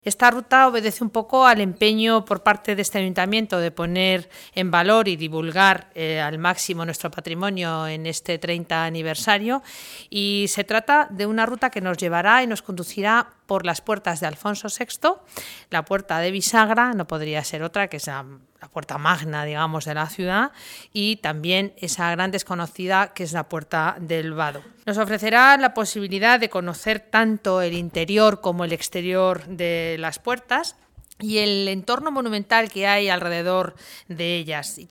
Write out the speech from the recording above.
Esta ruta obedece un poco al empeño por parte de este ayuntamiento de poner en valor y divulgar al máximo nuestro patrimonio en este 30 aniversario, y se trata de una ruta que nos llevará y nos conducirá por las puertas de Alfonso VI, la puerta de Bisagra, no podría ser otra, que es la puerta magna, digamos, de la ciudad, y también esa gran desconocida que es la puerta del Vado. Nos ofrecerá la posibilidad de conocer tanto el interior como el exterior de las puertas y el entorno monumental que hay alrededor de ellas.